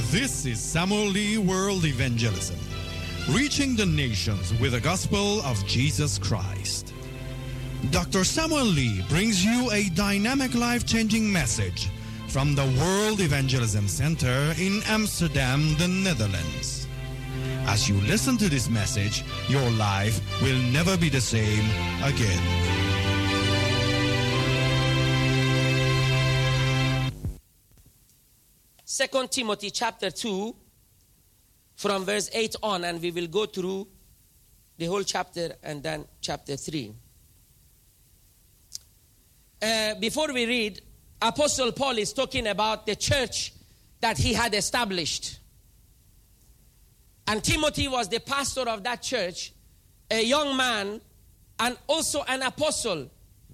This is Samuel Lee World Evangelism, reaching the nations with the gospel of Jesus Christ. Dr. Samuel Lee brings you a dynamic, life-changing message from the World Evangelism Center in Amsterdam, the Netherlands. As you listen to this message, your life will never be the same again. Second Timothy chapter 2 from verse 8 on, and we will go through the whole chapter and then chapter 3. Before we read, Apostle Paul is talking about the church that he had established. And Timothy was the pastor of that church, a young man, and also an apostle.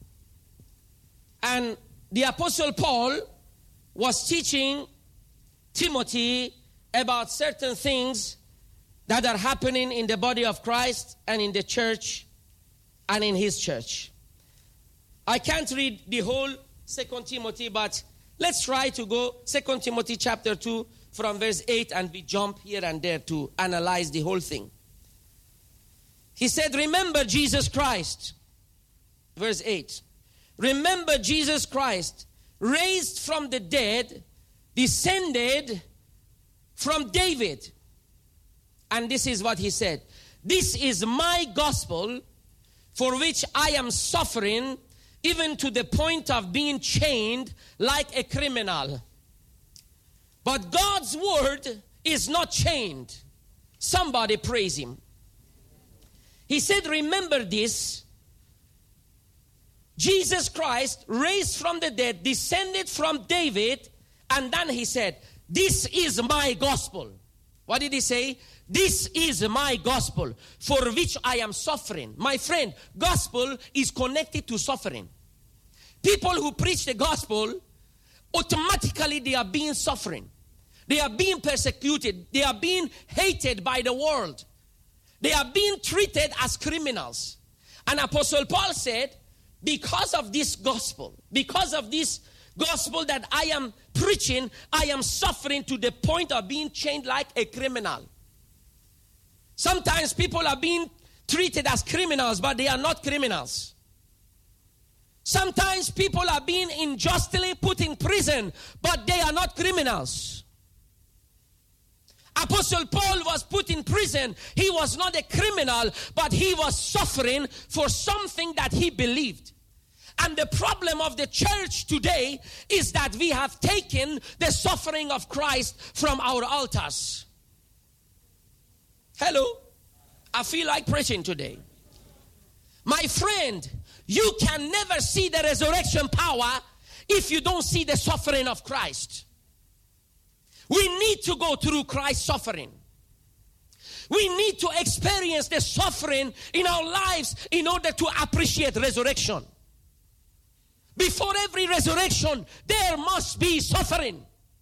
And the Apostle Paul was teaching Timothy about certain things that are happening in the body of Christ and in the church and in his church. I can't read the whole 2 Timothy, but let's try to go 2 Timothy chapter 2 from verse 8, and we jump here and there to analyze the whole thing. He said, remember Jesus Christ. Verse 8. Remember Jesus Christ, raised from the dead, descended from David. And this is what he said. This is my gospel, for which I am suffering, even to the point of being chained like a criminal. But God's word is not chained. Somebody praise him. He said, remember this. Jesus Christ, raised from the dead, descended from David. And then he said, this is my gospel. What did he say? This is my gospel, for which I am suffering. My friend, gospel is connected to suffering. People who preach the gospel, automatically they are being suffering. They are being persecuted. They are being hated by the world. They are being treated as criminals. And Apostle Paul said, because of this gospel, that I am preaching, I am suffering to the point of being chained like a criminal. Sometimes people are being treated as criminals, but they are not criminals. Sometimes people are being unjustly put in prison, but they are not criminals. Apostle Paul was put in prison. He was not a criminal, but he was suffering for something that he believed. And the problem of the church today is that we have taken the suffering of Christ from our altars. Hello? I feel like preaching today. My friend, you can never see the resurrection power if you don't see the suffering of Christ. We need to go through Christ's suffering. We need to experience the suffering in our lives in order to appreciate resurrection. Before every resurrection, there must be suffering.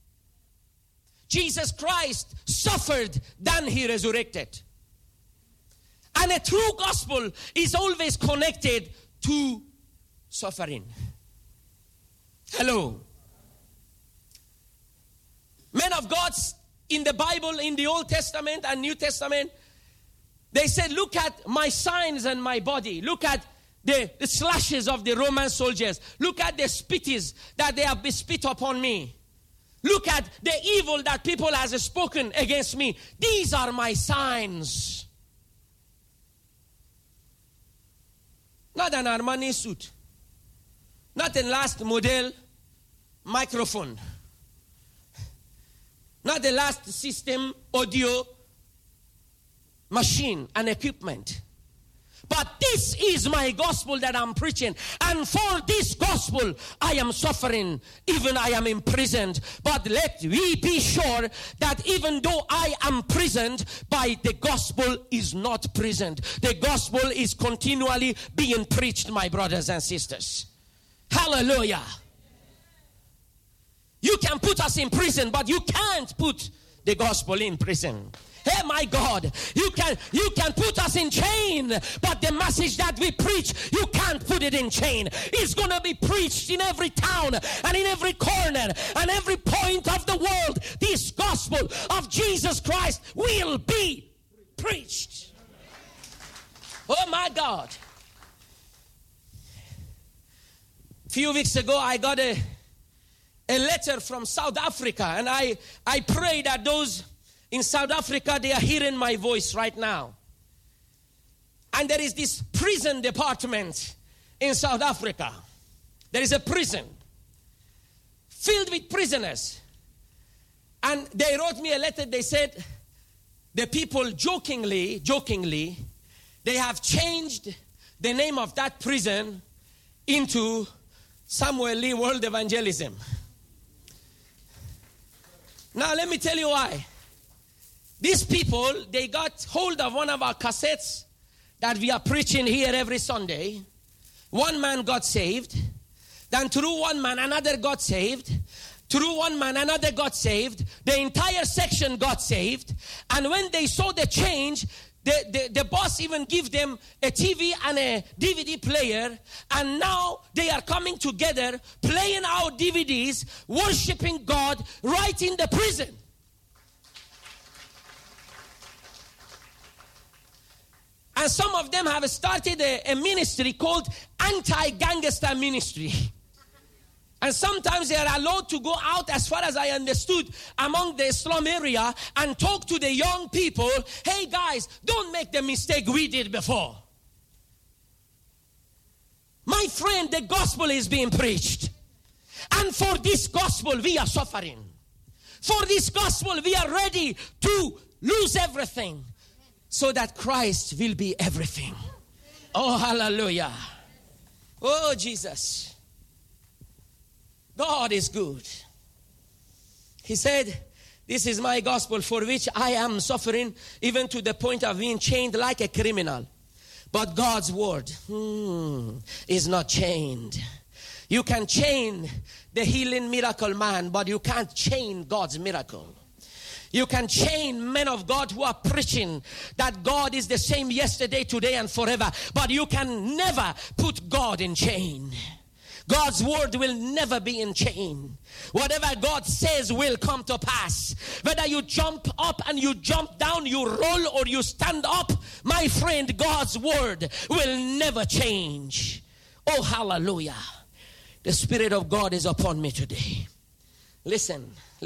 Jesus Christ suffered, then he resurrected. And a true gospel is always connected to suffering. Hello. Men of God in the Bible, in the Old Testament and New Testament, they said, look at my signs and my body. Look at the slashes of the Roman soldiers. Look at the spitties that they have spit upon me. Look at the evil that people have spoken against me. These are my signs. Not an Armani suit. Not a last model microphone. Not the last system audio machine and equipment. But this is my gospel that I'm preaching. And for this gospel, I am suffering. Even I am imprisoned. But let we be sure that even though I am imprisoned, by the gospel is not prisoned. The gospel is continually being preached, my brothers and sisters. Hallelujah. You can put us in prison, but you can't put the gospel in prison. Hey, my God, you can put us in chain, but the message that we preach, you can't put it in chain. It's going to be preached in every town and in every corner and every point of the world. This gospel gospel of Jesus Christ will be preached. Oh my God. A few weeks ago, I got a letter from South Africa, and I pray that those in South Africa, they are hearing my voice right now. And there is this prison department in South Africa. There is a prison filled with prisoners. And they wrote me a letter. They said the people jokingly, they have changed the name of that prison into Samuel Lee World Evangelism. Now let me tell you why. These people, they got hold of one of our cassettes that we are preaching here every Sunday. One man got saved. Then through one man, another got saved. Through one man, another got saved. The entire section got saved. And when they saw the change, the boss even gave them a TV and a DVD player. And now they are coming together, playing our DVDs, worshiping God right in the prison. And some of them have started a ministry called Anti-Gangster Ministry. And sometimes they are allowed to go out, as far as I understood, among the slum area and talk to the young people. Hey guys, don't make the mistake we did before. My friend, the gospel is being preached. And for this gospel, we are suffering. For this gospel, we are ready to lose everything, so that Christ will be everything. Oh, hallelujah. Oh, Jesus. God is good. He said, this is my gospel for which I am suffering, even to the point of being chained like a criminal. But God's word is not chained. You can chain the healing miracle man, but you can't chain God's miracle. You can chain men of God who are preaching that God is the same yesterday, today, and forever. But you can never put God in chain. God's word will never be in chain. Whatever God says will come to pass. Whether you jump up and you jump down, you roll or you stand up, my friend, God's word will never change. Oh, hallelujah. The Spirit of God is upon me today. Listen.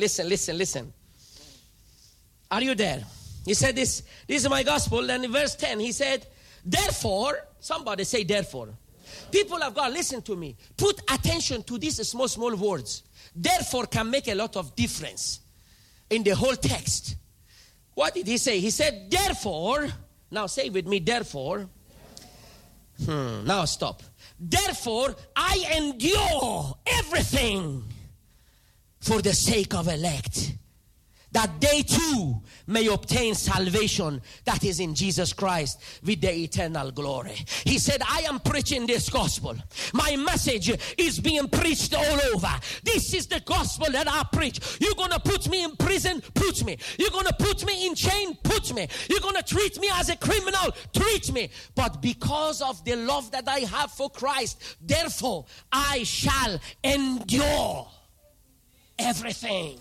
Are you there? He said this is my gospel. And in verse 10 he said, therefore, somebody say therefore. People of God, listen to me. Put attention to these small words. Therefore can make a lot of difference in the whole text. What did he say? He said, therefore, now say with me, therefore. Now stop. Therefore, I endure everything for the sake of elect, that they too may obtain salvation that is in Jesus Christ with the eternal glory. He said, I am preaching this gospel. My message is being preached all over. This is the gospel that I preach. You're going to put me in prison? Put me. You're going to put me in chain? Put me. You're going to treat me as a criminal? Treat me. But because of the love that I have for Christ, therefore I shall endure everything.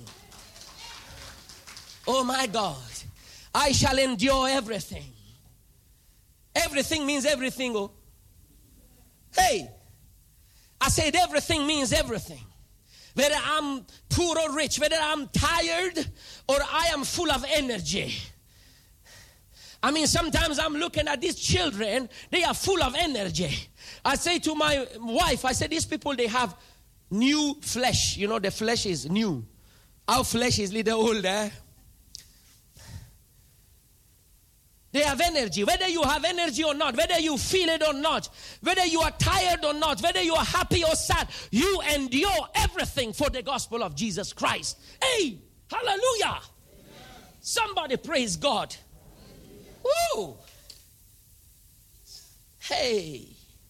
Oh my God, I shall endure everything. Everything means everything. Oh, hey, I said everything means everything. Whether I'm poor or rich, whether I'm tired or I am full of energy. I mean, sometimes I'm looking at these children, they are full of energy. I say to my wife, I said, these people, they have new flesh. You know, the flesh is new. Our flesh is a little older. They have energy. Whether you have energy or not, whether you feel it or not, whether you are tired or not, whether you are happy or sad, you endure everything for the gospel of Jesus Christ. Hey, hallelujah. Amen. Somebody praise God. Woo. Hey,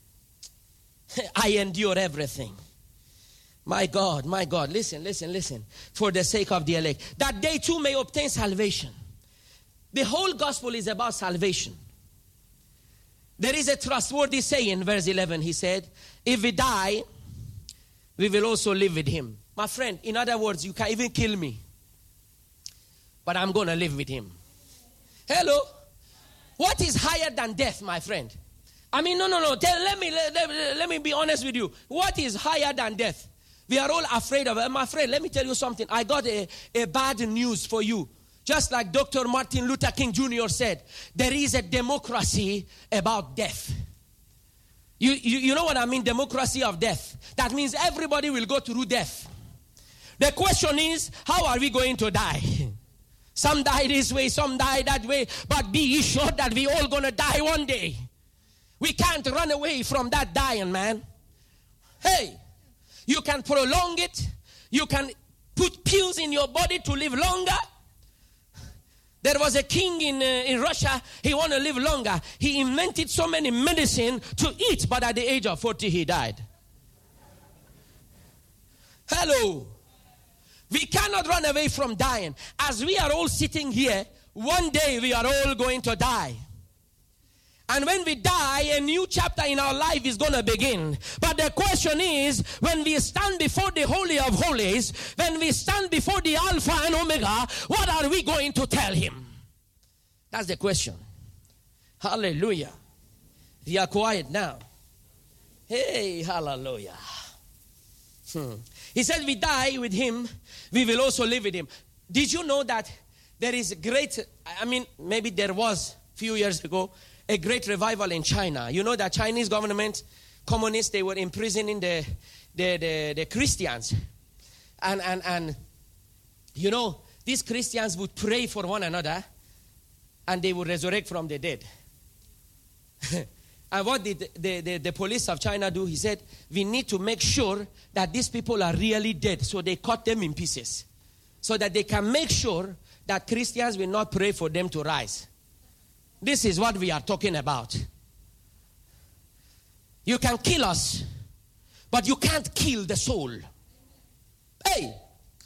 I endure everything. My God, listen. For the sake of the elect, that they too may obtain salvation. The whole gospel is about salvation. There is a trustworthy saying, verse 11, he said, if we die, we will also live with him. My friend, in other words, you can even kill me. but I'm going to live with him. Hello? What is higher than death, my friend? I mean, no. Let me be honest with you. What is higher than death? We are all afraid of it. My friend, let me tell you something. I got a bad news for you. Just like Dr. Martin Luther King Jr. said, there is a democracy about death. You know what I mean, democracy of death? That means everybody will go through death. The question is, how are we going to die? Some die this way, some die that way, but be ye sure that we all going to die one day. We can't run away from that dying, man. Hey, you can prolong it. You can put pills in your body to live longer. There was a king in Russia. He wanted to live longer. He invented so many medicine to eat, but at the age of 40, he died. Hello. We cannot run away from dying. As we are all sitting here, one day we are all going to die. And when we die, a new chapter in our life is going to begin. But the question is, when we stand before the Holy of Holies, when we stand before the Alpha and Omega, what are we going to tell him? That's the question. Hallelujah. We are quiet now. Hey, hallelujah. He said, we die with him, we will also live with him. Did you know that there is a great, maybe there was a few years ago, a great revival in China. You know that Chinese government, communists, they were imprisoning the Christians. And you know, these Christians would pray for one another and they would resurrect from the dead. And what did the police of China do? He said, we need to make sure that these people are really dead. So they cut them in pieces. So that they can make sure that Christians will not pray for them to rise. This is what we are talking about. You can kill us, but you can't kill the soul. Hey!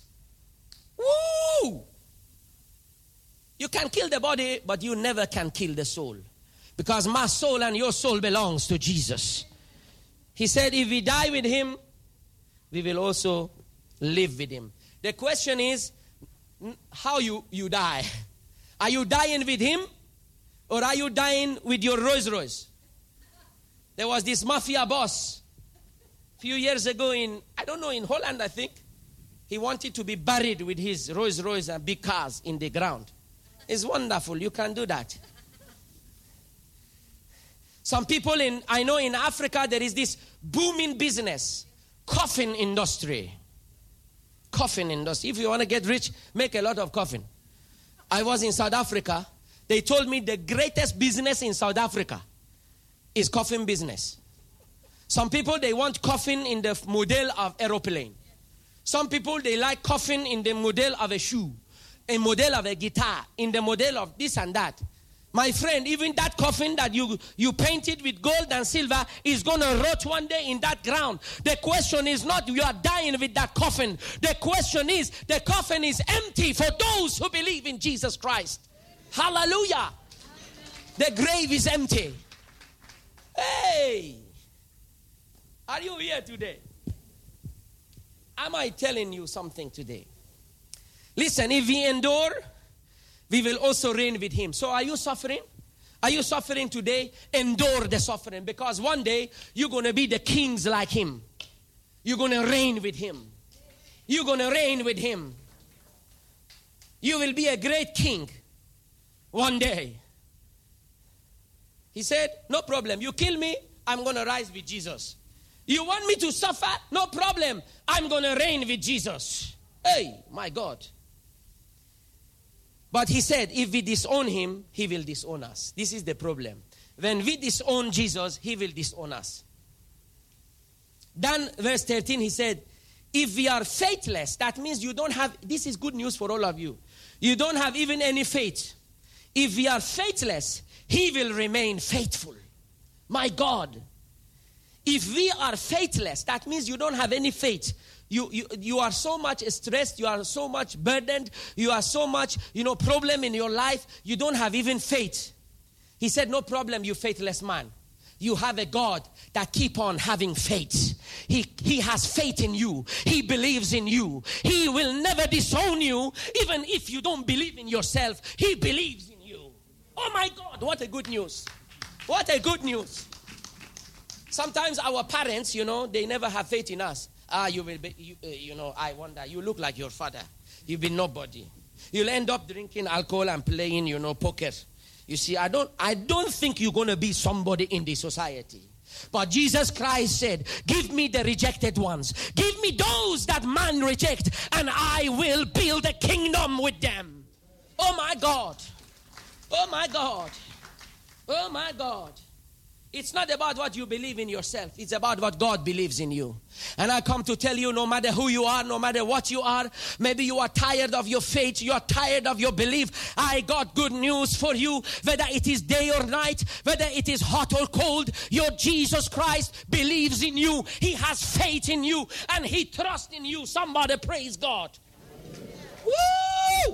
Woo! You can kill the body, but you never can kill the soul. Because my soul and your soul belongs to Jesus. He said, if we die with him, we will also live with him. The question is, how you die? Are you dying with him? Or are you dying with your Rolls Royce? There was this mafia boss a few years ago in Holland, I think. He wanted to be buried with his Rolls Royce and big cars in the ground. It's wonderful. You can do that. Some people I know in Africa, there is this booming business. Coffin industry. Coffin industry. If you want to get rich, make a lot of coffin. I was in South Africa. They told me the greatest business in South Africa is coffin business. Some people, they want coffin in the model of aeroplane. Some people, they like coffin in the model of a shoe, a model of a guitar, in the model of this and that. My friend, even that coffin that you painted with gold and silver is going to rot one day in that ground. The question is not you are dying with that coffin. The question is the coffin is empty for those who believe in Jesus Christ. Hallelujah. The grave is empty. Hey. Are you here today? Am I telling you something today? Listen, if we endure, we will also reign with him. So are you suffering? Are you suffering today? Endure the suffering. Because one day, you're going to be the kings like him. You're going to reign with him. You're going to reign with him. You will be a great king. One day. He said, no problem. You kill me, I'm going to rise with Jesus. You want me to suffer? No problem. I'm going to reign with Jesus. Hey, my God. But he said, if we disown him, he will disown us. This is the problem. When we disown Jesus, he will disown us. Then verse 13, he said, if we are faithless, that means you don't have, this is good news for all of you. You don't have even any faith. If we are faithless, he will remain faithful. My God. If we are faithless, that means you don't have any faith. You are so much stressed. You are so much burdened. You are so much, problem in your life. You don't have even faith. He said, no problem, you faithless man. you have a God that keep on having faith. He has faith in you. He believes in you. He will never disown you, even if you don't believe in yourself. He believes in you. Oh my God, what a good news. What a good news. Sometimes our parents, they never have faith in us. You will be, I wonder, you look like your father. You'll be nobody. You'll end up drinking alcohol and playing, poker. You see, I don't think you're going to be somebody in the society. But Jesus Christ said, give me the rejected ones. Give me those that man reject, and I will build a kingdom with them. Oh my God. Oh my God. Oh my God. It's not about what you believe in yourself. It's about what God believes in you. And I come to tell you, no matter who you are, no matter what you are, maybe you are tired of your faith, you are tired of your belief. I got good news for you. Whether it is day or night, whether it is hot or cold, your Jesus Christ believes in you. He has faith in you, and He trusts in you. Somebody praise God. Woo!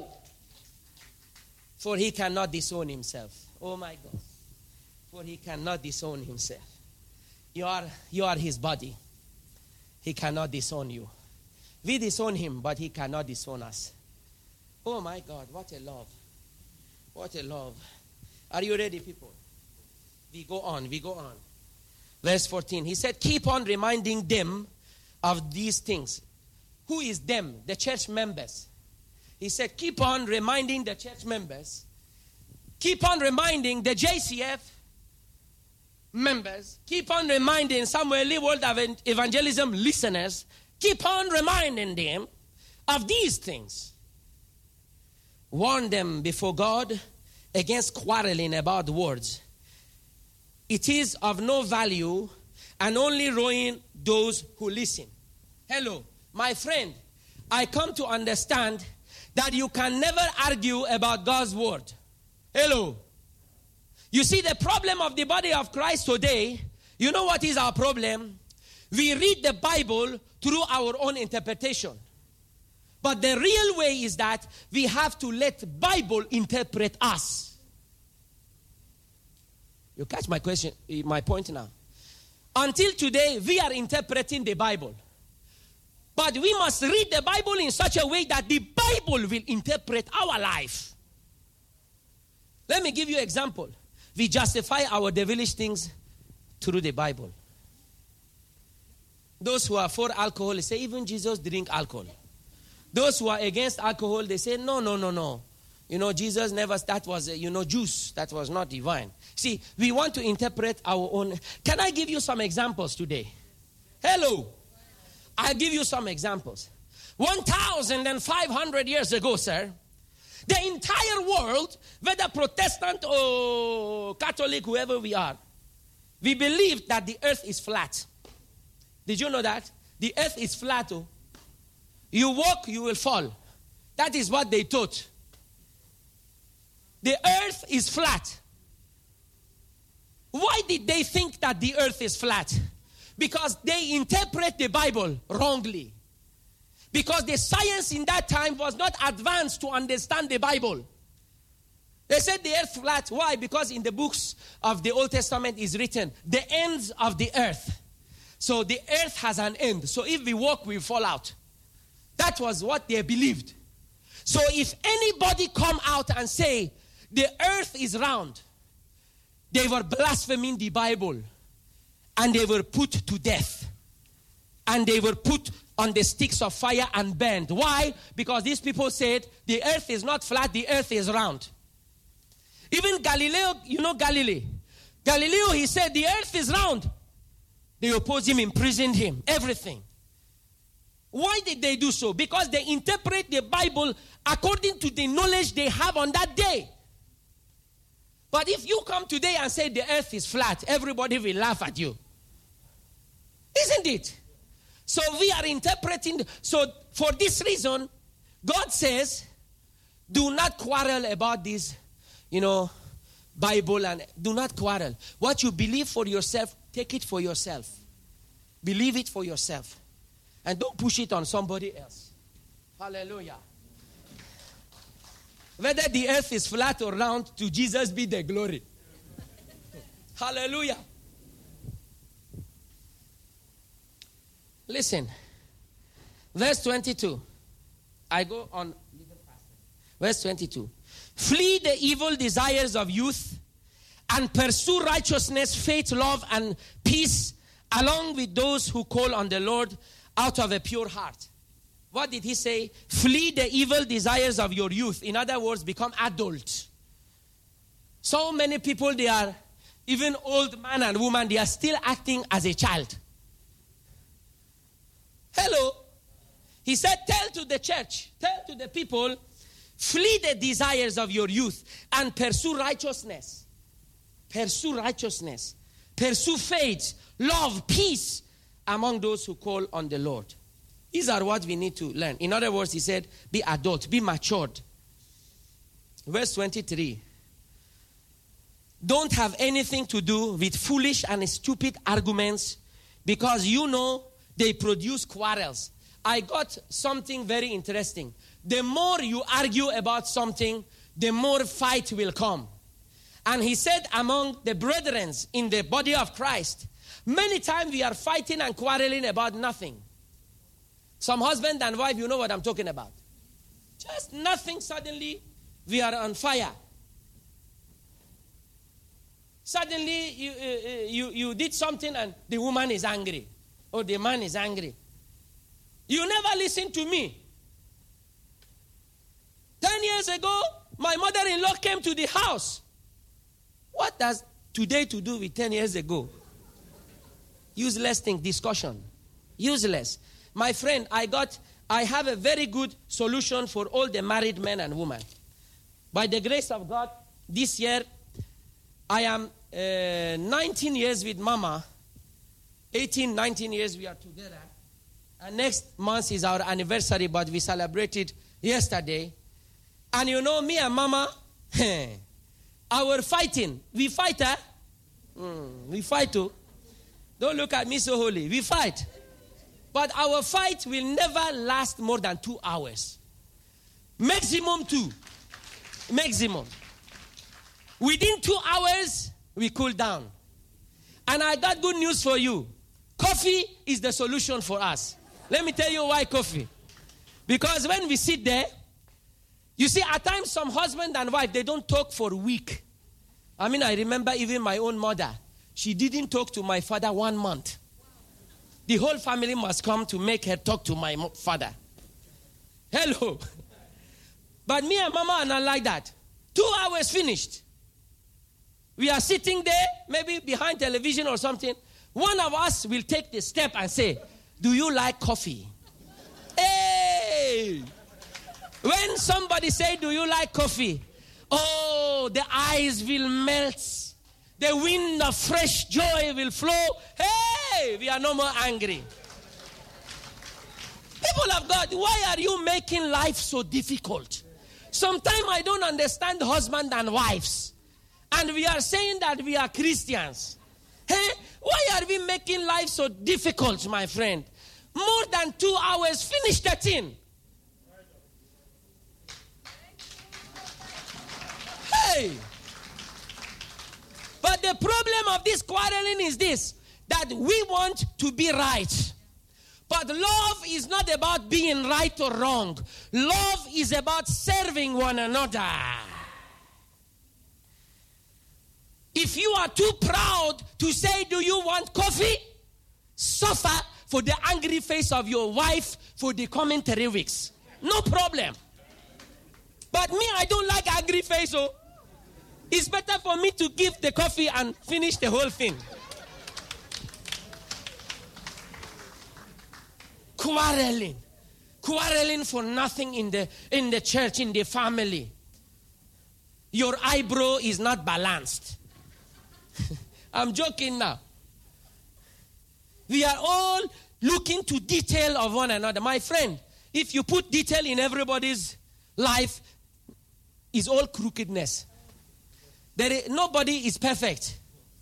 For He cannot disown Himself. Oh my God. For He cannot disown Himself. You are His body. He cannot disown you. We disown Him, but He cannot disown us. Oh my God, what a love. What a love. Are you ready, people? We go on. Verse 14. He said, keep on reminding them of these things. Who is them? The church members. He said, keep on reminding the church members. Keep on reminding the JCF members. Keep on reminding Samuel Lee World Evangelism listeners. Keep on reminding them of these things. Warn them before God against quarreling about words. It is of no value and only ruin those who listen. Hello, my friend. I come to understand that you can never argue about God's word. Hello. You see, the problem of the body of Christ today, you know what is our problem? We read the Bible through our own interpretation. But the real way is that we have to let Bible interpret us. You catch my point now. Until today, we are interpreting the Bible. But we must read the Bible in such a way that the Bible will interpret our life. Let me give you an example. We justify our devilish things through the Bible. Those who are for alcohol, they say even Jesus drank alcohol. Those who are against alcohol, they say no. Jesus never, that was, juice. That was not divine. See, we want to interpret our own. Can I give you some examples today? Hello. I'll give you some examples. 1,500 years ago, sir, the entire world, whether Protestant or Catholic, whoever we are, we believed that the earth is flat. Did you know that? The earth is flat. Oh. You walk, you will fall. That is what they taught. The earth is flat. Why did they think that the earth is flat? Because they interpret the Bible wrongly. Because the science in that time was not advanced to understand the Bible. They said the earth flat. Why? Because in the books of the Old Testament is written, the ends of the earth. So the earth has an end. So if we walk, we fall out. That was what they believed. So if anybody come out and say, the earth is round, they were blaspheming the Bible. And they were put to death. And they were put on the sticks of fire and burned. Why? Because these people said, the earth is not flat, the earth is round. Even Galileo, Galileo, he said, the earth is round. They opposed him, imprisoned him, everything. Why did they do so? Because they interpret the Bible according to the knowledge they have on that day. But if you come today and say the earth is flat, everybody will laugh at you. Isn't it? So we are interpreting. So for this reason, God says, do not quarrel about this, Bible, and do not quarrel. What you believe for yourself, take it for yourself. Believe it for yourself. And don't push it on somebody else. Hallelujah. Whether the earth is flat or round, to Jesus be the glory. Hallelujah. Listen. Verse 22. I go on. Verse 22. Flee the evil desires of youth and pursue righteousness, faith, love, and peace along with those who call on the Lord out of a pure heart. What did he say? Flee the evil desires of your youth. In other words, become adult. So many people, they are, even old man and woman, they are still acting as a child. Hello. He said, tell to the church, tell to the people, flee the desires of your youth and pursue righteousness. Pursue righteousness. Pursue faith, love, peace among those who call on the Lord. These are what we need to learn. In other words, he said, be adult, be matured. Verse 23. Don't have anything to do with foolish and stupid arguments, because you know they produce quarrels. I got something very interesting. The more you argue about something, the more fight will come. And he said among the brethren in the body of Christ, many times we are fighting and quarreling about nothing. Some husband and wife, you know what I'm talking about. Just nothing, suddenly we are on fire. Suddenly you did something and the woman is angry. Or the man is angry. You never listen to me. 10 years ago, my mother-in-law came to the house. What does today to do with 10 years ago? Useless thing, discussion. Useless. My friend, I have a very good solution for all the married men and women. By the grace of God, this year, I am 19 years with Mama. 18, 19 years we are together. And next month is our anniversary, but we celebrated yesterday. And you know, me and Mama, our fighting, we fight, eh? We fight too. Don't look at me so holy. We fight. But our fight will never last more than 2 hours. Maximum 2. Maximum. Within 2 hours, we cool down. And I got good news for you. Coffee is the solution for us. Let me tell you why coffee. Because when we sit there, you see, at times some husband and wife, they don't talk for a week. I mean, I remember even my own mother. She didn't talk to my father 1 month. The whole family must come to make her talk to my father. Hello. But me and Mama are not like that. 2 hours finished. We are sitting there, maybe behind television or something. One of us will take the step and say, do you like coffee? Hey! When somebody say, do you like coffee? Oh, the eyes will melt. The wind of fresh joy will flow. Hey! We are no more angry. People of God, why are you making life so difficult? Sometimes I don't understand husband and wives. And we are saying that we are Christians. Hey, why are we making life so difficult, my friend? More than 2 hours, finish the thing. Hey! But the problem of this quarreling is this, that we want to be right. But love is not about being right or wrong. Love is about serving one another. If you are too proud to say, do you want coffee? Suffer for the angry face of your wife for the coming 3 weeks. No problem. But me, I don't like angry face. So it's better for me to give the coffee and finish the whole thing. Quarreling. Quarreling for nothing in the church, in the family. Your eyebrow is not balanced. I'm joking now. We are all looking to detail of one another. My friend, if you put detail in everybody's life, it's all crookedness. Nobody is perfect.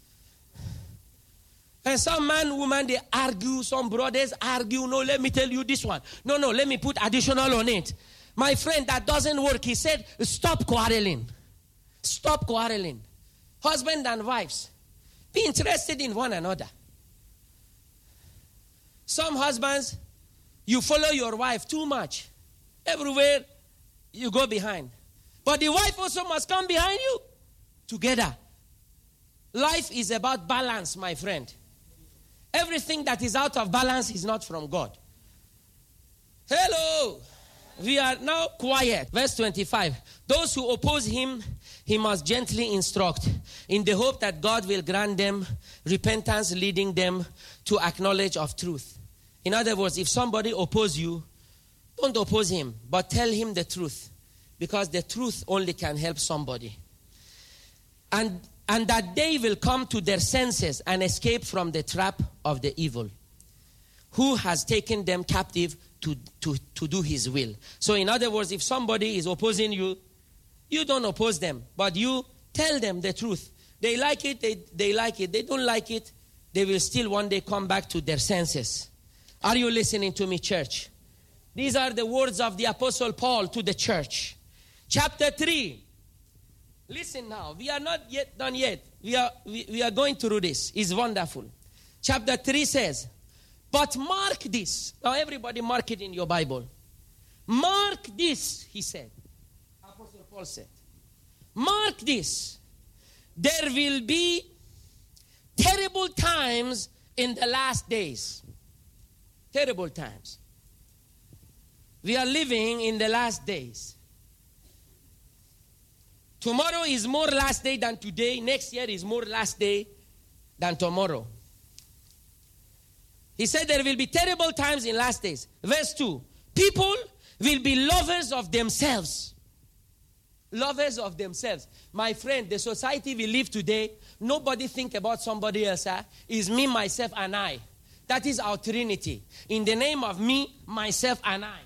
And some man, woman, they argue. Some brothers argue. No, let me tell you this one. No, let me put additional on it. My friend, that doesn't work. He said, stop quarreling. Stop quarreling. Husband and wives, be interested in one another. Some husbands, you follow your wife too much. Everywhere you go behind. But the wife also must come behind you. Together. Life is about balance, my friend. Everything that is out of balance is not from God. Hello. We are now quiet. Verse 25. Those who oppose him, he must gently instruct in the hope that God will grant them repentance, leading them to acknowledge of truth. In other words, if somebody opposes you, don't oppose him, but tell him the truth. Because the truth only can help somebody. And that they will come to their senses and escape from the trap of the evil, who has taken them captive to do his will. So in other words, if somebody is opposing you, you don't oppose them, but you tell them the truth. They like it, they like it. They don't like it, they will still one day come back to their senses. Are you listening to me, church? These are the words of the Apostle Paul to the church. Chapter 3. Listen now. We are not yet done yet. We are going through this. It's wonderful. Chapter 3 says, but mark this. Now everybody mark it in your Bible. Mark this, he said. Apostle Paul said. Mark this. There will be terrible times in the last days. Terrible times. We are living in the last days. Tomorrow is more last day than today. Next year is more last day than tomorrow. He said there will be terrible times in last days. Verse 2. People will be lovers of themselves. Lovers of themselves. My friend, the society we live today, nobody think about somebody else. It's me, myself, and I. That is our Trinity. In the name of me, myself, and I.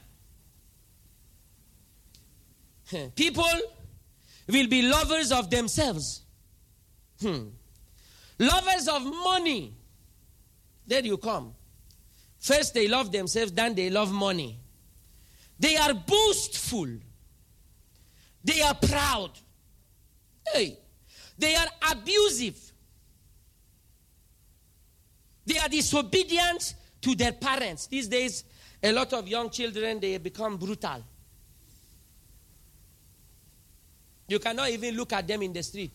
People will be lovers of themselves. Lovers of money. There you come. First they love themselves, then they love money. They are boastful. They are proud. Hey, they are abusive. They are disobedient to their parents. These days, a lot of young children, they become brutal. You cannot even look at them in the street.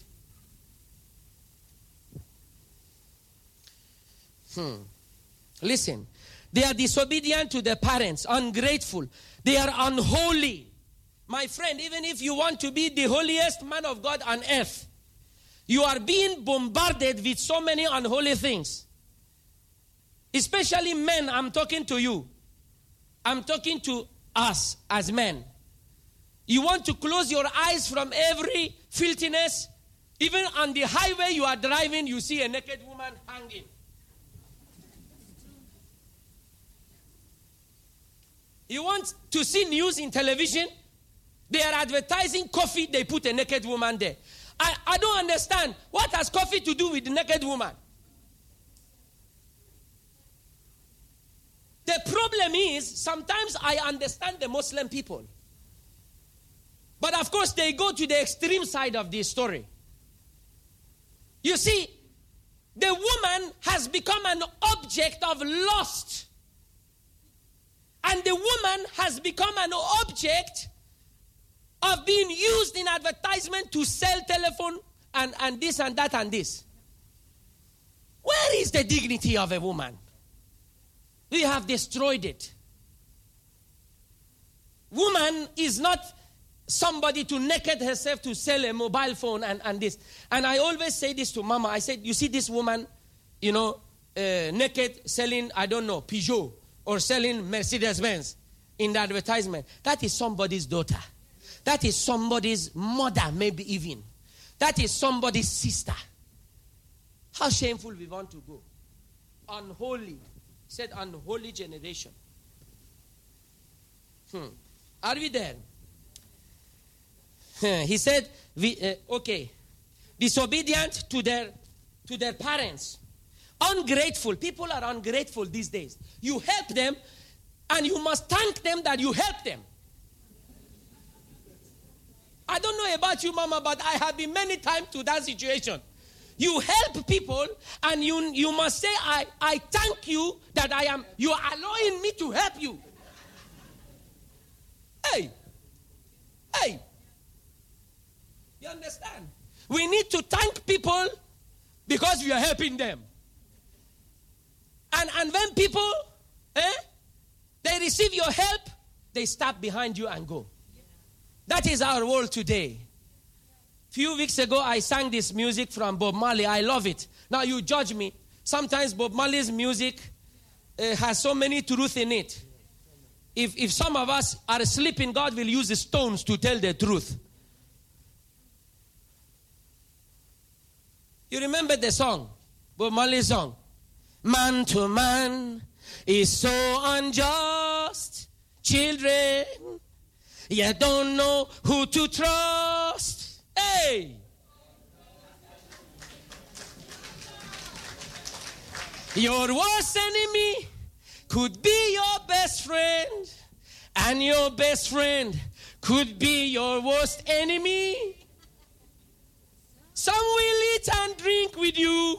Listen. They are disobedient to their parents, ungrateful. They are unholy. My friend, even if you want to be the holiest man of God on earth, you are being bombarded with so many unholy things. Especially men, I'm talking to you. I'm talking to us as men. You want to close your eyes from every filthiness. Even on the highway you are driving, you see a naked woman hanging. You want to see news in television? They are advertising coffee, they put a naked woman there. I don't understand. What has coffee to do with the naked woman? The problem is, sometimes I understand the Muslim people. But of course, they go to the extreme side of this story. You see, the woman has become an object of lust. And the woman has become an object of being used in advertisement to sell telephone and this and that and this. Where is the dignity of a woman? We have destroyed it. Woman is not somebody to naked herself to sell a mobile phone and this. And I always say this to Mama. I said, you see this woman, naked selling, I don't know, Peugeot or selling Mercedes-Benz in the advertisement. That is somebody's daughter. That is somebody's mother, maybe even. That is somebody's sister. How shameful we want to go. Unholy. He said unholy generation. Are we there? He said, disobedient to their parents. Ungrateful. People are ungrateful these days. You help them, and you must thank them that you help them. I don't know about you, Mama, but I have been many times to that situation. You help people, and you must say, I thank you that you are allowing me to help you. Hey. You understand? We need to thank people because we are helping them. And when people, they receive your help, they stop behind you and go. That is our world today. Few weeks ago, I sang this music from Bob Marley. I love it. Now, you judge me. Sometimes Bob Marley's music has so many truth in it. If some of us are sleeping, God will use the stones to tell the truth. You remember the song, Bob Marley's song? Man to man is so unjust. Children, you don't know who to trust. Hey! Your worst enemy could be your best friend, and your best friend could be your worst enemy. Some will eat and drink with you.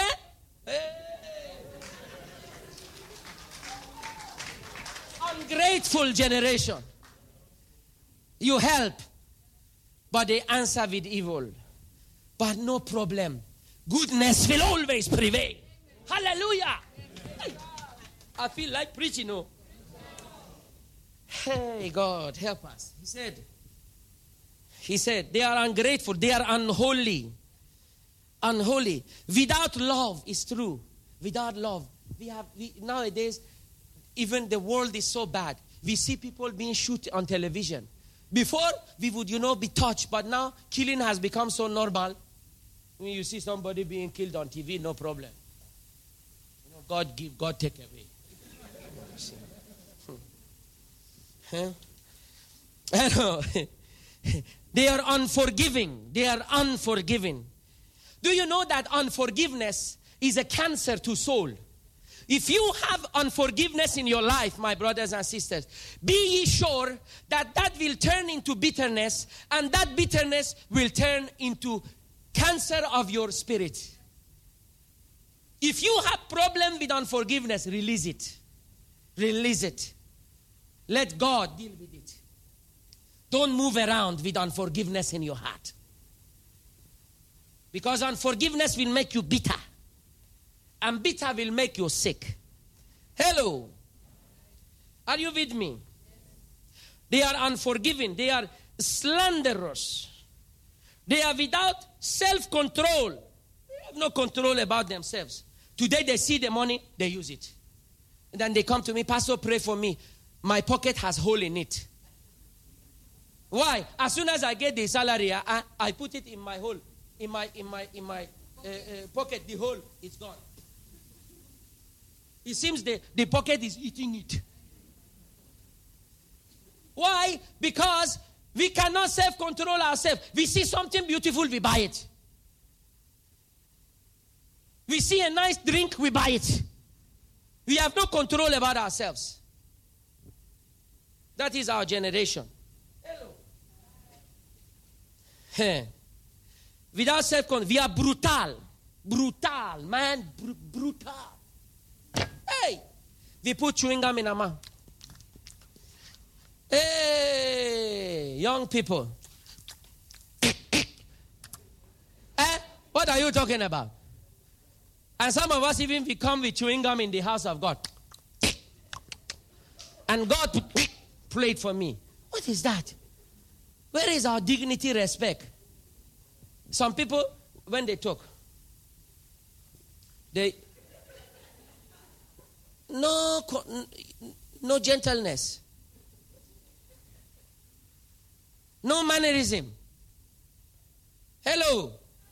Ungrateful generation. You help, but they answer with evil. But no problem. Goodness will always prevail. Hallelujah. I feel like preaching, no? Hey, God, help us. He said, they are ungrateful, they are unholy. Unholy. Without love, it's true. Without love. Nowadays, even the world is so bad. We see people being shot on television. Before, we would, be touched. But now, killing has become so normal. When you see somebody being killed on TV, no problem. God give, God take away. They are unforgiving. They are unforgiving. Do you know that unforgiveness is a cancer to soul? If you have unforgiveness in your life, my brothers and sisters, be ye sure that will turn into bitterness, and that bitterness will turn into cancer of your spirit. If you have problem with unforgiveness, release it. Release it. Let God deal with it. Don't move around with unforgiveness in your heart. Because unforgiveness will make you bitter. And bitter will make you sick. Hello. Are you with me? They are unforgiving. They are slanderous. They are without self-control. They have no control about themselves. Today they see the money, they use it. And then they come to me, Pastor, pray for me. My pocket has hole in it. Why? As soon as I get the salary, I put it in my hole. In my pocket, the hole is gone. It seems the pocket is eating it. Why? Because we cannot self-control ourselves. We see something beautiful, we buy it. We see a nice drink, we buy it. We have no control about ourselves. That is our generation. Hello. Without self-control, we are brutal. Brutal, man. Brutal. Hey! We put chewing gum in our mouth. Hey! Young people. What are you talking about? And some of us even become with chewing gum in the house of God. And God prayed for me. What is that? Where is our dignity, respect? Some people, when they talk, no gentleness, no mannerism. Hello.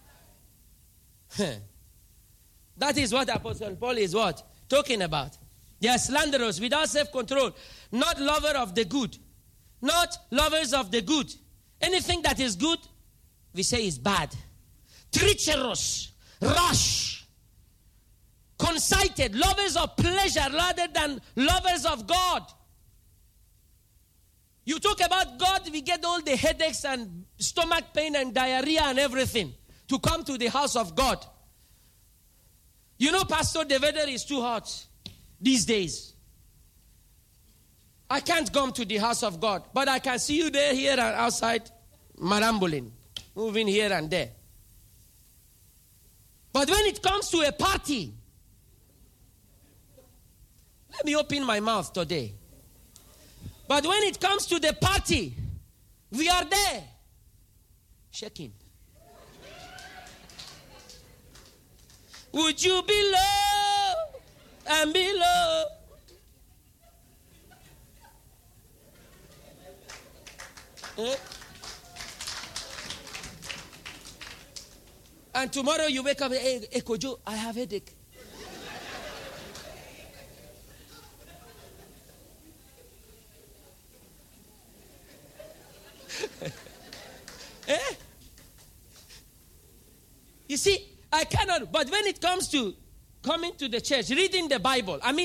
That is what Apostle Paul is what? Talking about. They are slanderers, without self-control, not lover of the good, not lovers of the good. Anything that is good, we say is bad. Treacherous, rash, conceited, lovers of pleasure rather than lovers of God. You talk about God, we get all the headaches and stomach pain and diarrhea and everything. to come to the house of God. You know, Pastor, the weather is too hot these days. I can't come to the house of God, but I can see you there, here, and outside, marambling, moving here and there. But when it comes to a party, let me open my mouth today. But when it comes to the party, we are there, shaking. Would you be low and below? And tomorrow you wake up, hey, Kojo, I have a headache. You see, I cannot. But when it comes to coming to the church, reading the Bible, how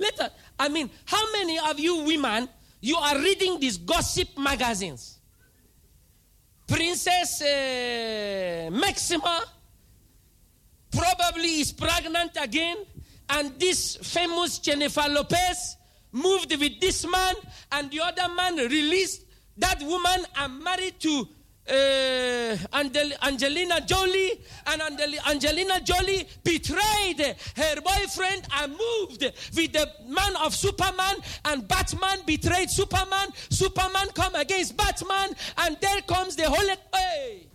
many of you women, you are reading these gossip magazines? Princess Maxima probably is pregnant again, and this famous Jennifer Lopez moved with this man, and the other man released that woman and married to Angelina Jolie, and Angelina Jolie betrayed her boyfriend and moved with the man of Superman, and Batman betrayed Superman. Superman come against Batman, and there comes the Holy... Hey!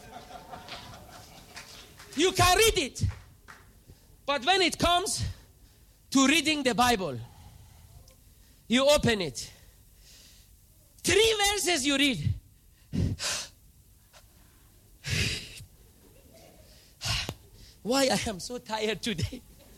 You can read it. But when it comes to reading the Bible, you open it. 3 verses you read. Why I am so tired today?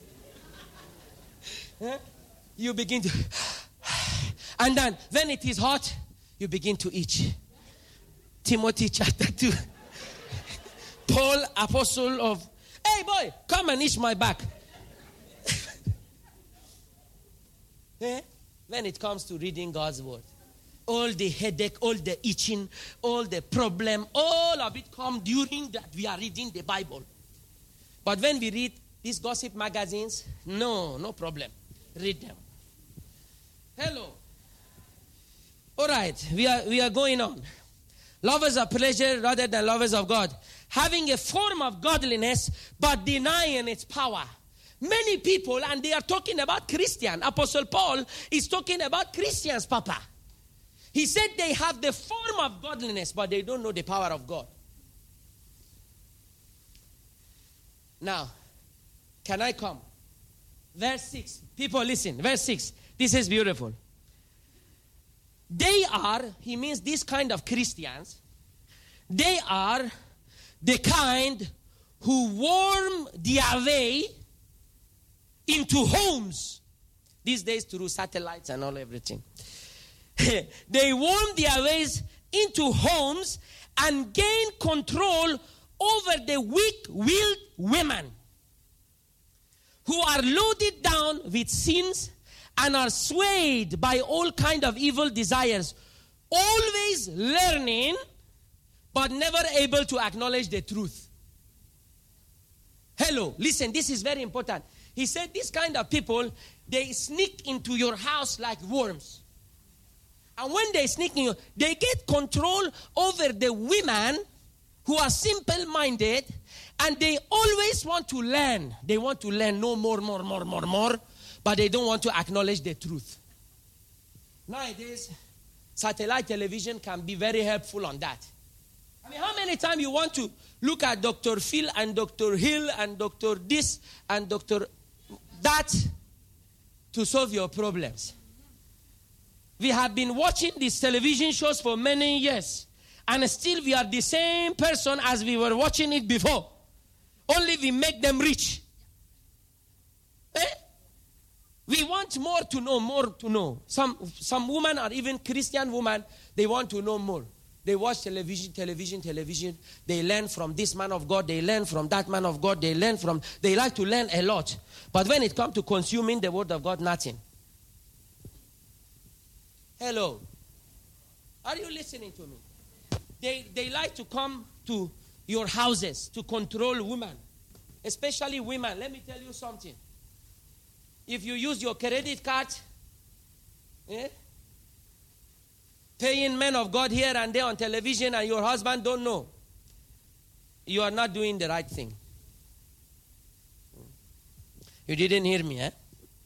You begin to... And then, when it is hot, you begin to itch. Timothy chapter 2. Paul, apostle of... Hey boy, come and itch my back. When it comes to reading God's word, all the headache, all the itching, all the problem, all of it come during that we are reading the Bible. But when we read these gossip magazines, no problem. Read them. Hello. All right, we are going on. Lovers of pleasure rather than lovers of God. Having a form of godliness, but denying its power. Many people, and they are talking about Christians. Apostle Paul is talking about Christians, Papa. He said they have the form of godliness, but they don't know the power of God. Now, can I come? Verse 6. People listen. Verse 6. This is beautiful. They are, he means this kind of Christians, they are the kind who worm their way into homes. These days through satellites and all everything. They worm their ways into homes and gain control over the weak-willed women who are loaded down with sins and are swayed by all kind of evil desires, always learning but never able to acknowledge the truth. Hello, listen, this is very important. He said this kind of people, they sneak into your house like worms. And when they sneak in, they get control over the women who are simple-minded, and they always want to learn. They want to learn no more, but they don't want to acknowledge the truth. Nowadays, satellite television can be very helpful on that. I mean, how many times you want to look at Dr. Phil and Dr. Hill and Dr. this and Dr. that to solve your problems? We have been watching these television shows for many years, and still we are the same person as we were watching it before. Only we make them rich. We want more to know. Some women are even Christian women, they want to know more. They watch television. They learn from this man of God. They learn from that man of God. They like to learn a lot. But when it comes to consuming the word of God, nothing. Hello. Are you listening to me? They like to come to your houses to control women, especially women. Let me tell you something. If you use your credit card, paying men of God here and there on television, and your husband don't know, you are not doing the right thing. You didn't hear me, eh?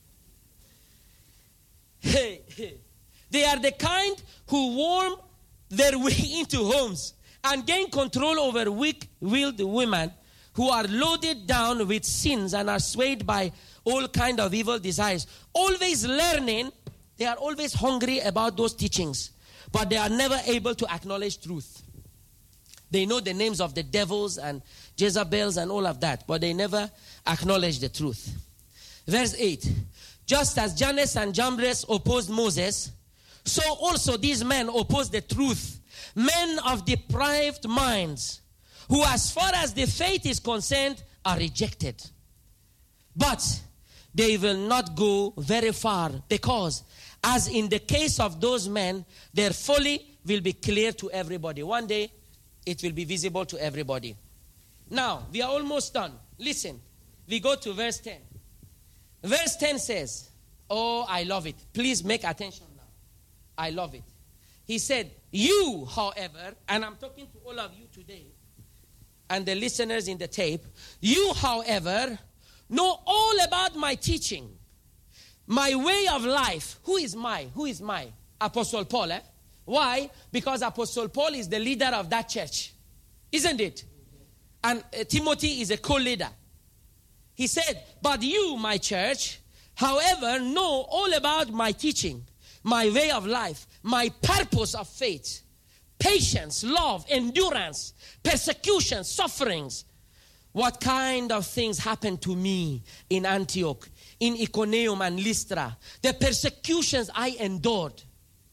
Hey. They are the kind who worm their way into homes and gain control over weak-willed women who are loaded down with sins and are swayed by all kind of evil desires. Always learning, they are always hungry about those teachings, but they are never able to acknowledge truth. They know the names of the devils and Jezebels and all of that, but they never acknowledge the truth. Verse 8, just as Jannes and Jambres opposed Moses, so also these men oppose the truth. Men of deprived minds, who as far as the faith is concerned, are rejected. But they will not go very far, because as in the case of those men, their folly will be clear to everybody. One day, it will be visible to everybody. Now, we are almost done. Listen, we go to verse 10. Verse 10 says, oh, I love it. Please make attention now. I love it. He said, you, however, and I'm talking to all of you today, and the listeners in the tape, you, however, know all about my teaching, my way of life. Who is my? Apostle Paul, eh? Why? Because Apostle Paul is the leader of that church. Isn't it? And Timothy is a co-leader. He said, but you, my church, however, know all about my teaching, my way of life, my purpose of faith, patience, love, endurance, persecution, sufferings. What kind of things happened to me in Antioch, in Iconium and Lystra, the persecutions I endured.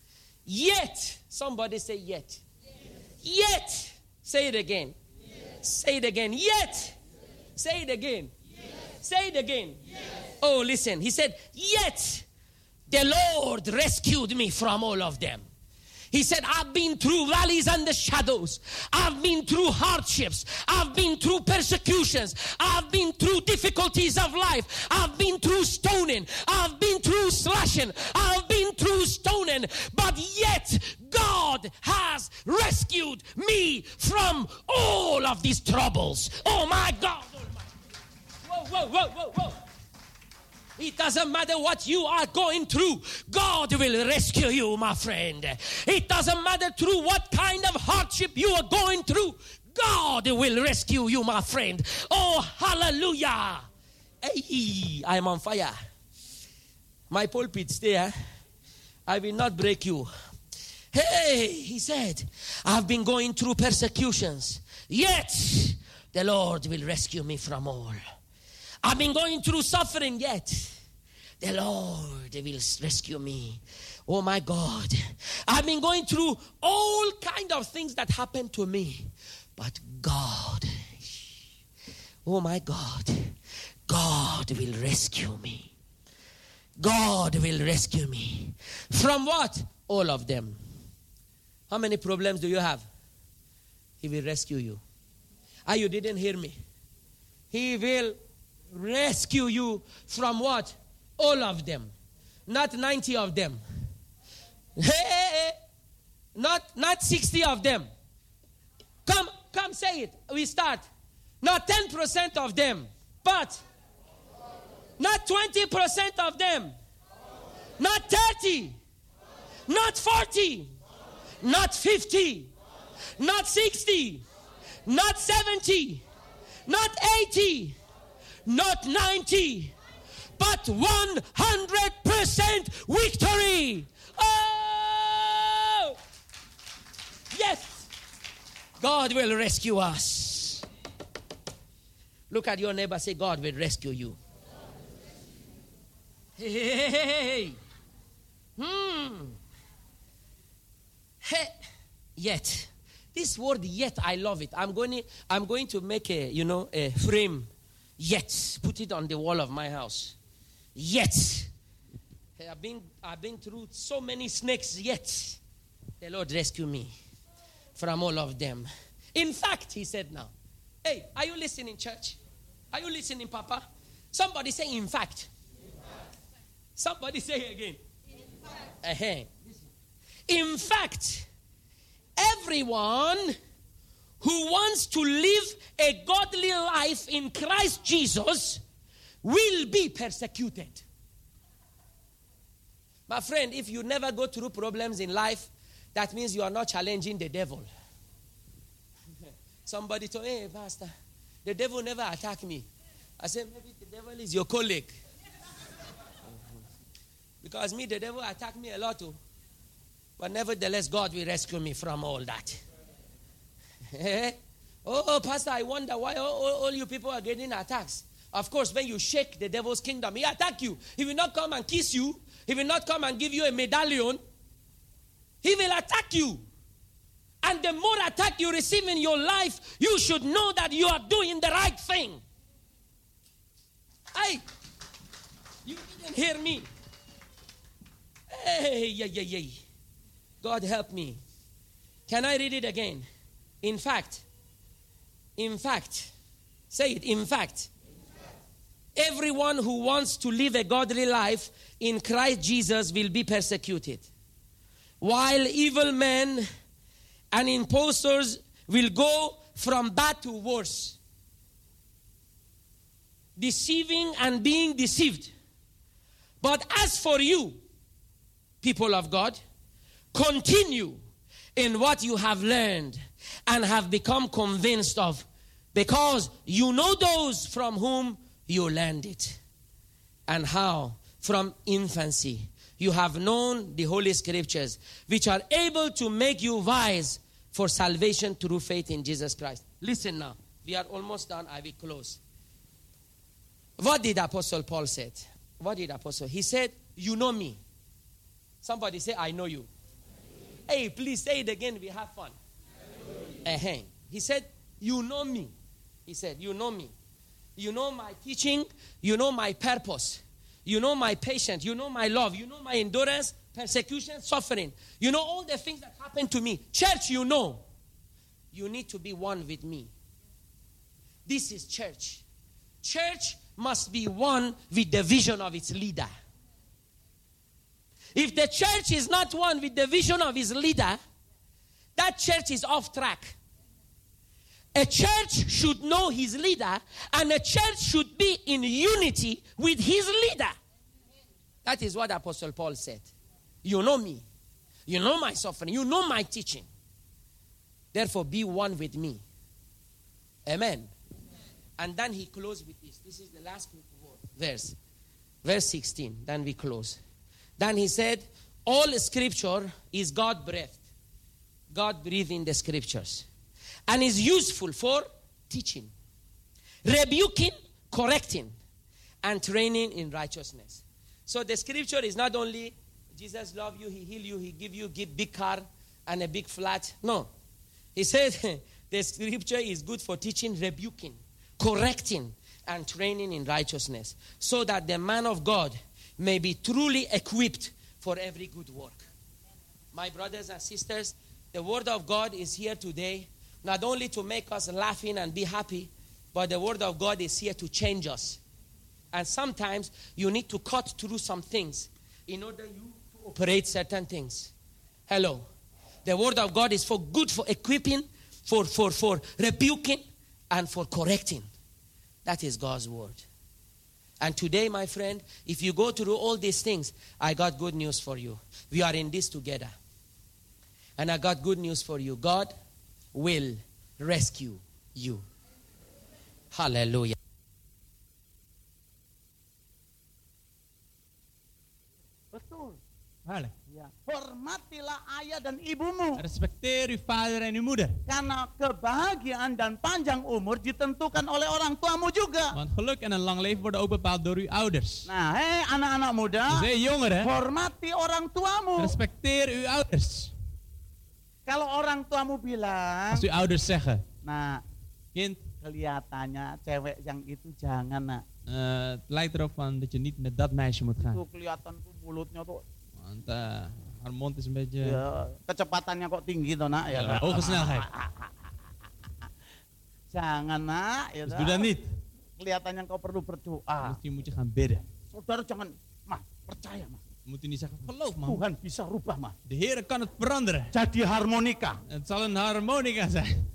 Yet, somebody say yet. Yet, say it again. Say it again. Yet, say it again. Say it again. Oh, listen. He said, yet the Lord rescued me from all of them. He said, I've been through valleys and the shadows. I've been through hardships. I've been through persecutions. I've been through difficulties of life. I've been through stoning. I've been through slashing. I've been through stoning. But yet, God has rescued me from all of these troubles. Oh my God. Whoa. It doesn't matter what you are going through. God will rescue you, my friend. It doesn't matter through what kind of hardship you are going through. God will rescue you, my friend. Oh, hallelujah. Hey, I am on fire. My pulpit's there. I will not break you. Hey, he said, I've been going through persecutions. Yet, the Lord will rescue me from all. I've been going through suffering, yet the Lord will rescue me. Oh my God. I've been going through all kind of things that happened to me. But God, oh my God, God will rescue me. God will rescue me. From what? All of them. How many problems do you have? He will rescue you. You didn't hear me. He will rescue you from what? All of them. Not 90 of them. Hey, not 60 of them. Come say it. We start. Not 10% of them. But not 20% of them. Not 30. Not 40. Not 50. Not 60. Not 70. Not 80. Not 90, but 100% victory. Oh! Yes! God will rescue us. Look at your neighbor, say, God will rescue you. Hey. Hey. Yet. This word yet, I love it. I'm going to make a frame. Yet, put it on the wall of my house. Yet, I've been through so many snakes. Yet, the Lord rescued me from all of them. In fact, he said now, Hey, are you listening, church? Are you listening, Papa? Somebody say, in fact. Somebody say again. In fact, everyone who wants to live a godly life in Christ Jesus will be persecuted. My friend, if you never go through problems in life, that means you are not challenging the devil. Somebody told, hey, Pastor, the devil never attacked me. I said, maybe the devil is your colleague. Because me, the devil attacked me a lot too. But nevertheless, God will rescue me from all that. Oh, Pastor, I wonder why all you people are getting attacks. Of course, when you shake the devil's kingdom, he attack you. He will not come and kiss you. He will not come and give you a medallion. He will attack you. And the more attack you receive in your life, you should know that you are doing the right thing. Hey, you didn't hear me. Hey. God help me. Can I read it again? In fact, say it, in fact, everyone who wants to live a godly life in Christ Jesus will be persecuted. While evil men and impostors will go from bad to worse, deceiving and being deceived. But as for you, people of God, continue in what you have learned and have become convinced of, because you know those from whom you learned it, and how from infancy you have known the Holy Scriptures, which are able to make you wise for salvation through faith in Jesus Christ. Listen now. We are almost done. I will close. What did Apostle Paul say? What did Apostle? He said, you know me. Somebody say, I know you. Hey, please say it again. We have fun. He said, you know me. He said, you know me. You know my teaching. You know my purpose. You know my patience. You know my love. You know my endurance, persecution, suffering. You know all the things that happened to me. Church, you know. You need to be one with me. This is church. Church must be one with the vision of its leader. If the church is not one with the vision of its leader, that church is off track. A church should know his leader, and a church should be in unity with his leader. That is what Apostle Paul said. You know me. You know my suffering. You know my teaching. Therefore, be one with me. Amen. And then he closed with this. This is the last verse. Verse 16. Then we close. Then he said, all scripture is God-breathed. God breathed in the scriptures. And is useful for teaching, rebuking, correcting, and training in righteousness. So the scripture is not only Jesus love you, he heal you, he give you a big car and a big flat. No. He said the scripture is good for teaching, rebuking, correcting, and training in righteousness, so that the man of God may be truly equipped for every good work. My brothers and sisters, the word of God is here today, not only to make us laughing and be happy, but the word of God is here to change us. And sometimes you need to cut through some things in order you to operate certain things. Hello. The word of God is for good, for equipping, for rebuking, and for correcting. That is God's word. And today, my friend, if you go through all these things, I got good news for you. We are in this together. And I got good news for you. God will rescue you. Hallelujah. Betul. Vale. Ya. Hormatilah ayah dan ibumu. Respecteer uw vader en uw moeder. Karena kebahagiaan dan panjang umur ditentukan oleh orang tuamu juga. Want geluk en een lang leven worden ook bepaald door uw ouders. Nah, hei anak-anak muda. Dus hey jongeren, Hormati orang tuamu. respecteer uw ouders. Kalau orang tuamu bilang, Als uw ouders zeggen, nah, kind, kelihatannya cewek yang itu jangan, nak. het lijkt erop van dat je niet met dat meisje moet gaan. Tuh kelihatan tuh mulutnya tuh, Want haar mond is een beetje ya, kecepatannya kok tinggi tuh, nak. Ya, nak. hoge snelheid. Jangan nak, ya Dus doe dat niet. kelihatannya kau perlu berdoa. Misschien moet je gaan bidden. Saudara jangan, mah percaya mah. Moet u niet zeggen, geloof man. Tuhan bisa rubah mah. De Heer kan het veranderen. Jadi harmonika. Het zal een harmonica zijn.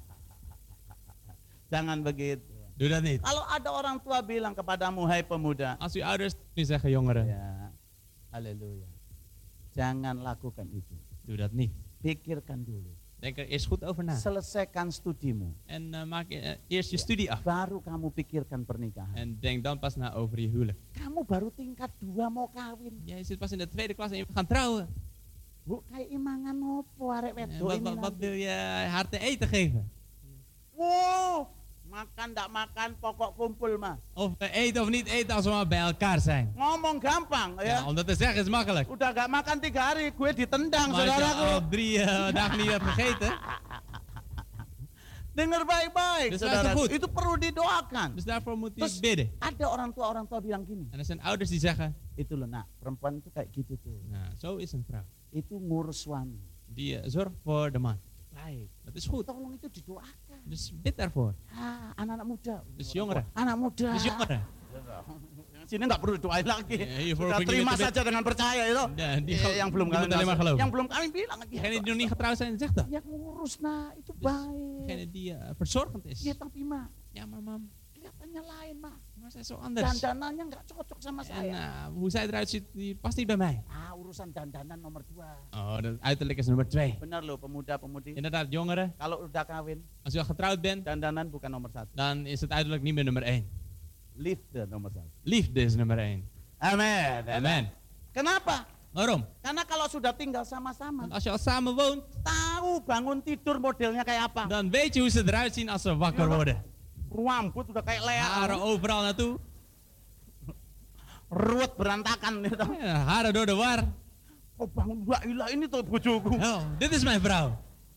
Jangan begitu. Doe dat niet. Kalau ada orang tua bilang kepadamu, hai pemuda. Als uw ouders nu zeggen, jongeren, Ya, haleluya. Jangan lakukan itu. doe dat niet. Pikirkan dulu. Denk er eerst goed over na. Selesaikan studimu. En maak eerst je studie af. Baru kamu pikirkan pernikahan. En denk dan pas na over je huwelijk. Kamu baru tingkat 2 mau kawin. Jij zit pas in de tweede klas en je gaat trouwen. Bu, kayak imangan opo arek En wedok ini wat nanti? wil je haar te eten geven? Wow, makan ndak makan pokok kumpul mah. Of eten of niet eten als we maar bij elkaar zijn. Ngomong gampang Ja, ya. om dat te zeggen is makkelijk. Udah gak makan 3 hari, gue ditendang Maar als je saudaraku. al 3 dagen niet hebt gegeten, Dengar baik-baik, Dus saudara. luister goed. Itu perlu didoakan. dus daarvoor moet je Terus bidden. ada orang tua bilang gini, En er zijn ouders die zeggen, itu loh nak, perempuan itu kayak gitu tuh. nou, zo is een vrouw. Itu ngurus suami. Die zorgt voor de man. Baik. Dat is goed. Tolong itu didoakan. Dus bid daarvoor. Ah, anak-anak muda. Dus jongeren. Anak muda. Dus jongeren. Sini nggak perlu doain lagi. Ja, hiervoor Sudah hoef je terima niet te saja dengan percaya itu. Ja, die Yang belum die kawin moet alleen maar langsung. geloven. Yang belum kawin bilang aja. Degene die nog niet getrouwd zijn, zegt dat. Ya ngurus nah, itu Dus baik. degene die verzorgend is. Iya tapi mah, Ja, maar mam, kelihatannya lain mah. maar zij is zo anders. Dandanannya nggak cocok sama En saya. hoe zij eruit ziet, die past niet bij mij. Ah, urusan dandanan nomor 2. Oh, dat uiterlijk is nummer 2. Benar loh pemuda-pemudi. Inderdaad, jongeren, Kalau udah kawin, als u al getrouwd bent, dandanan bukan nomor 1. dan is het uiterlijk niet meer nummer 1. Liefde nomor 1. Liefde is nummer 1. Amin. Amen. Kenapa? Waarom? Karena kalau sudah tinggal sama-sama, Want als je al samen woont, tahu bangun tidur modelnya kayak apa. dan weet je hoe ze eruit zien als ze wakker Ja. worden. Rambut udah kayak Haren lea, overal naartoe, ruwet berantakan gitu. ja, haren door de war. Oh bangun, wah ilah ini tuh bojoku. Oh, dit is mijn vrouw.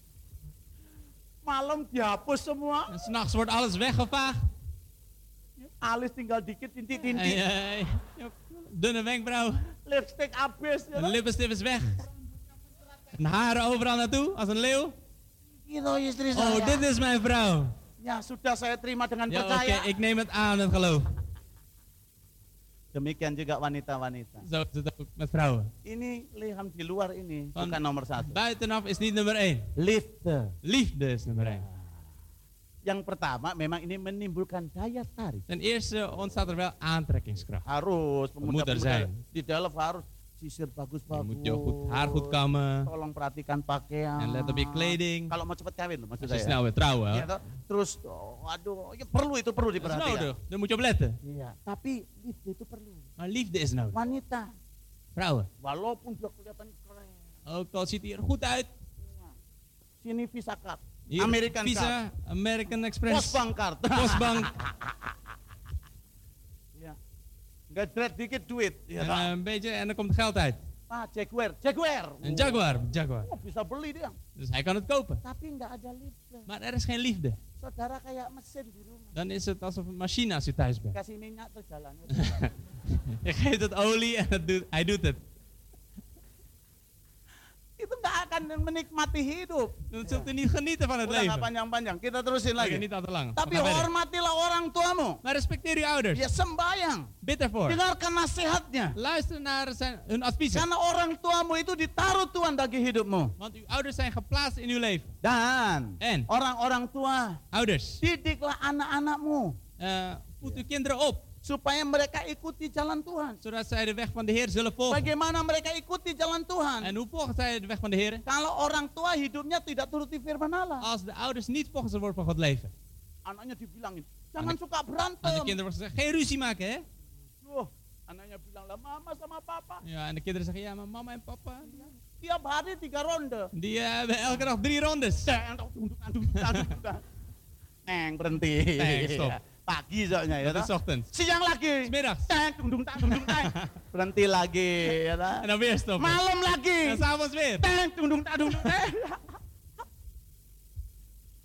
Malam dihapus semua, En 's nachts wordt alles weggevaagd. alis tinggal dikit, En, tintik-tintik, dunne wenkbrauw, lipstick habis. de lippenstift is weg. En haren overal naartoe, als een leeuw. Itu istri saya. Oh, dit is mijn vrouw. Ya sudah saya terima dengan Ja, oké, percaya. ik neem het aan met geloof. Demikian juga wanita-wanita. Zo is het ook met vrouwen. Ini lihat di luar ini Van bukan nomor 1. buitenaf is niet nummer 1. Liefde. Liefde is nummer 1. Yang pertama memang ini menimbulkan daya tarik. Ten eerste ontstaat er wel aantrekkingskracht. Harus Moet er pemuda-pemuda zijn. di dalam harus sisir Je bagus-bagus. moet je haar goed kammen. Tolong perhatikan pakaian. En let op je kleding. Kalau mau cepat kawin loh maksud Als je saya. snel weer trouwen, Iya, hè? toh. Terus aduh, ya perlu itu perlu Dat is diperhatikan. nodig. Daar moet je op letten. Iya, tapi liefde itu perlu. Maar liefde is nodig. Wanita, Vrouwen. walaupun dia kelihatan keren. Ook al ziet hij er goed uit. Sini Visa Card, Hier, American Card, Visa, American Express, Postbank Card. Postbank. Iya. Ngedret dikit duit. Iya, En, toh. een beetje, en dan komt het geld uit. Ah, Jaguar. Een Jaguar. Jaguar. Oh, bisa beli dia. Dus hij kan het kopen. Tapi nggak ada liefde. Maar er is geen liefde. Saudara kayak mesin di rumah. Dan is het alsof een machine als je thuis bent. Kasih minyak terus jalannya. Je geeft het olie en hij doet het. Itu nggak akan menikmati hidup. Dan zult u niet genieten van het Udah nggak leven. panjang-panjang. Kita terusin Oké, lagi. niet al te lang. Tapi We gaan verder. hormatilah orang tuamu. Maar respecteer uw ouders. Ya sembayang. Bid ervoor. Dengarkan nasihatnya. Luister naar hun adviezen. Karena orang tuamu itu ditaruh Tuhan bagi hidupmu. Want uw ouders zijn geplaatst in uw leven. Dan En orang-orang tua, ouders, didiklah anak-anakmu voed uw kinderen op. supaya mereka ikuti jalan Tuhan. Zodat zij de weg van de Heer zullen volgen. Bagaimana mereka ikuti jalan Tuhan? En hoe volgen zij de weg van de Heer? Kalau orang tua hidupnya tidak turuti firman Allah. Als de ouders niet volgens het woord van God leven. Anaknya dibilangin, jangan suka Aan de berantem. kinderen wordt gezegd, geen ruzie maken hè. Loh, anaknya bilang lah mama sama papa. Ja, en de kinderen zeggen, ja maar mama en papa, Tiap hari 3 ronde. die hebben elke dag 3 rondes. Neng berhenti. Neng, stop. Pagi soalnya ya. Dat is toh. ochtends. Siang lagi. Smiddags. Teng, dung, teng. Berhenti lagi ya. toh. En dan weer stoppen. Malam lagi. En s'avonds weer. Teng, dung, teng. Terus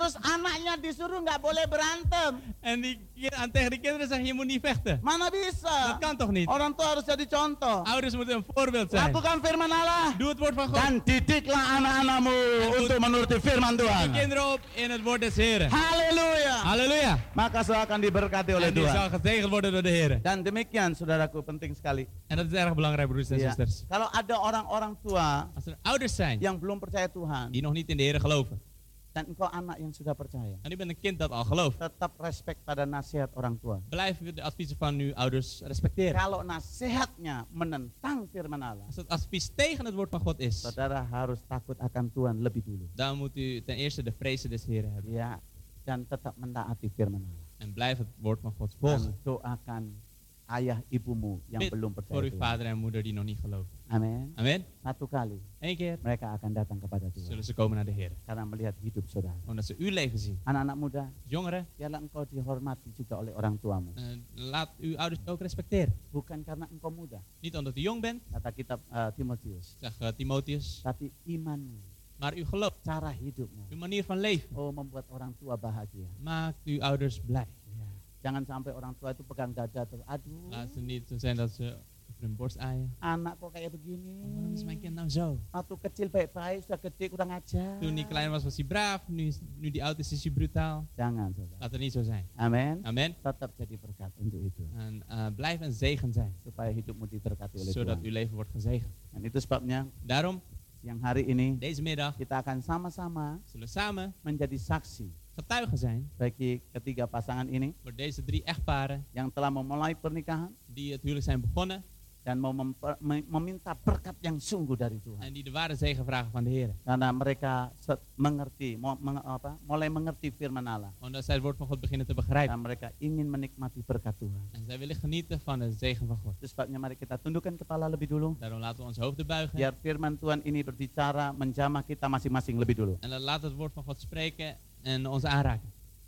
Terus anaknya disuruh nggak boleh berantem. En tegen die kinderen zeg je, je moet niet vechten. Mana bisa? Dat kan toch niet? Orang tua harus jadi contoh. Ouders moeten een voorbeeld zijn. Lakukan firman Allah. Doe het woord van God. Dan didiklah anak-anakmu untuk menuruti firman Doe Tuhan. kinderen op in het woord des Heren. Haleluya. Halleluja. Maka saudara akan diberkati oleh En die zal Tuhan. gezegend worden door de Heren. Dan demikian saudaraku, penting sekali. En dat is erg belangrijk, broeders en Ya. zusters. Kalau ada orang-orang tua Als er ouders zijn yang belum percaya Tuhan, die nog niet in de Heren geloven. dan engkau anak yang sudah percaya, En u bent een kind dat al gelooft. tetap respect pada nasihat orang tua. Blijf de adviezen van uw ouders respecteren. Kalau nasihatnya menentang firman Allah, Als het advies tegen het woord van God is, saudara harus takut akan Tuhan lebih dulu. dan moet u ten eerste de vrezen des Heren hebben. Ya, dan tetap mentaati firman Allah. En blijf het woord van God Dan volgen. doakan ayah ibumu yang Bid belum voor percaya uw Tuhan. vader en moeder die nog niet geloven. Amin. Amen. Satu kali Eén keer mereka akan datang kepada Tuhan zullen ze komen naar de Heren. karena melihat hidup saudara. Omdat ze uw leven zien. Anak-anak muda, Jongeren, biarlah engkau dihormati juga oleh orang tuamu. laat uw ouders ook respecteren. Bukan karena engkau muda, Niet omdat u jong bent, kata kitab Timotius, zegt Timotheus, tapi imanmu, maar u geloof, cara hidupmu, uw manier van leven, membuat orang tua bahagia. maakt uw ouders blij. Ya. Jangan sampai orang tua itu pegang dada terus, aduh, Laat ze niet zo zijn dat ze over hun borst aaien. anak kok kayak Oh, begini. waarom is mijn kind nou zo? Waktu kecil baik-baik, sudah gede kurang ajar. Toen hij klein was, was hij braaf. Nu die oud is hij brutaal. Jangan, saudara. Laat het niet zo zijn. Amin. Amen. Tetap jadi berkat untuk itu, En blijf een zegen zijn, supaya hidupmu diberkati oleh zodat Tuhan. uw leven wordt gezegend. Dan itu sebabnya Daarom, siang hari ini deze middag kita akan sama-sama zullen we samen menjadi saksi getuigen zijn bagi ketiga pasangan ini voor deze 3 echtparen yang telah memulai pernikahan die het huwelijk zijn begonnen dan mau meminta berkat yang sungguh dari Tuhan. en die de ware zegen vragen van de Heer. Karena mereka mengerti, mulai mengerti firman Allah. Omdat zij het woord van God beginnen te begrijpen. Dan mereka ingin menikmati berkat Tuhan. En zij willen genieten van de zegen van God. Itu sebabnya mari kita tundukkan kepala lebih dulu. Daarom laten we ons hoofden buigen. Biar firman Tuhan ini berbicara, menjamah kita masing-masing lebih dulu. En dan laat het woord van God spreken en ons aanraken.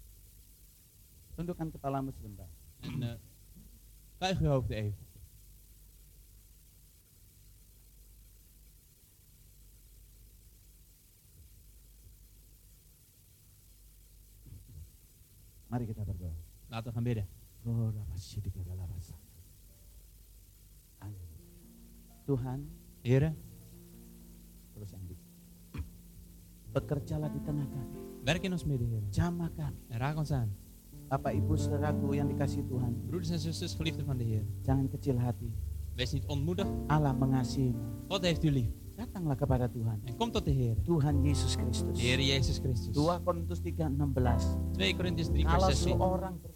Tundukkan kepalamu sebentar. En buig uw hoofden even. Mari kita berdoa. Laten we gaan bidden. Tuhan, Heer, terus yang bekerjalah di tengah kami. werk in ons midden, Heer. Jamah kami. En raak ons aan. Bapak Ibu saudaraku yang dikasihi Tuhan, Broeders en zusters, geliefden van de Heer. jangan kecil hati. Wees niet ontmoedigd. Allah mengasihimu. God heeft u lief. Datanglah kepada Tuhan. En kom tot de Heer. Tuhan Yesus Kristus. De Heer Jezus Christus. 2 Korintus 3:16. 2 Korintiërs 3 Kalau vers 16. seorang